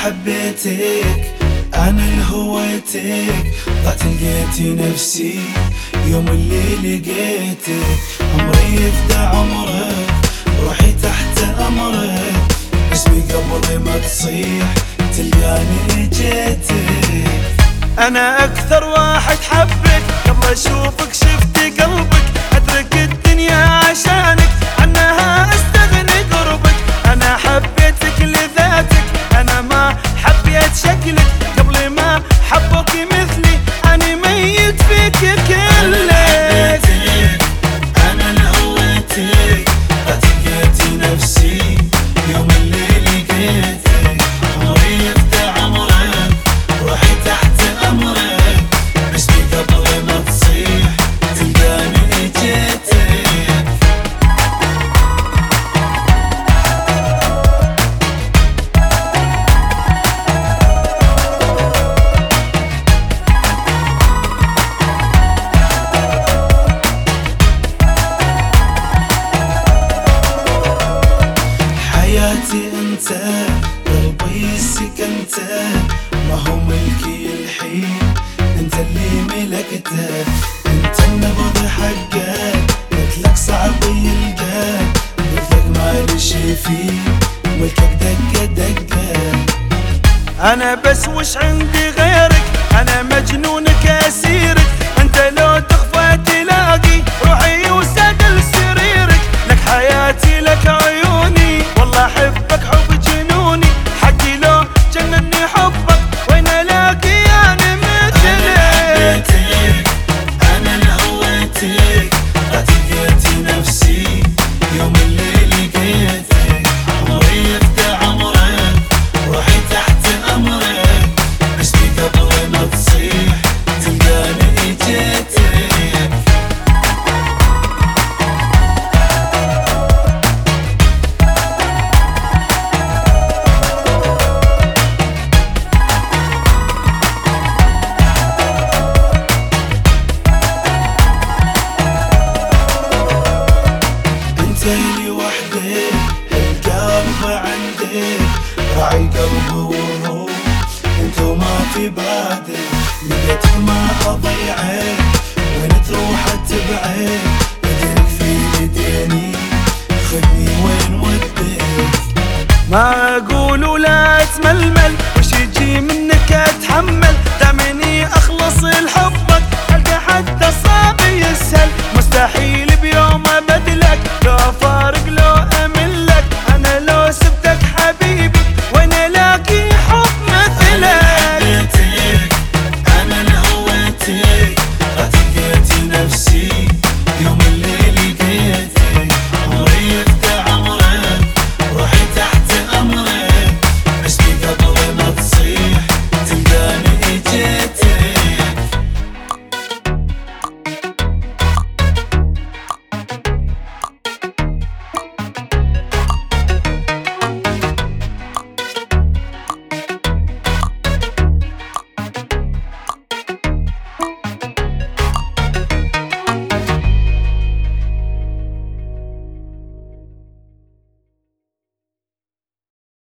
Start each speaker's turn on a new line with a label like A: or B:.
A: حبيتك أنا اللي هويتك، ضعت لقيتي نفسي يوم اللي لقيتك. عمري يفدى عمرك، روحي تحت أمرك، اسمي قبل ما تصيح تلقاني جيتك.
B: أنا أكثر واحد حبك، قبل أشوفك شفت قلبك، أترك الدنيا عشانك، عنها أستغني قربك. أنا حبيتك لذاتك، أنا ما حبيت شكلك، قبل ما حبك مثلي أنا ميت فيك كلك.
A: أنا اللي هويتك، لقيتي نفسي يوم اللي لقيتك. عمري يفدى عمرك، روحي تحت أمرك، اسمي قبل ما تصيح تلقاني جيتك. حياتي انت، قلبي سكنت، ما هو ملكي الحين انت اللي ملكته. انت النبض حقك، قلتلك صعب يلقاك، قلتلك ما شي فيه ملكك دقة دقة.
B: أنا بس وش عندي غيرك، أنا مجنونك أسيرك، أنت لو تخفى تلاقي روحي وسادل سريرك. لك حياتي لك عيوني، والله أحبك حب جنوني، حقي لو جنني حبك، وين ألاقي أنا مثلك.
A: أنا اللي هويتك، لقيتي نفسي يوم اللي لقيتك. عمري يفدى عمرك، روحي تحت أمرك، اسمي قبل ما تصيح تلقاني جيتك. انتي وحدك، القلب عندك، راعي قلبه والروح انتو ما في بعدك. لقيتك ما اضيعك، وين تروح اتبعك، ايديك في ايديني خذني وين ودك.
B: ما أقول ولا أتململ، وش يجي منك أتحمل، دامني أخلص لحبك، ألقى حتى صعب يسهل، مستحيل بيوم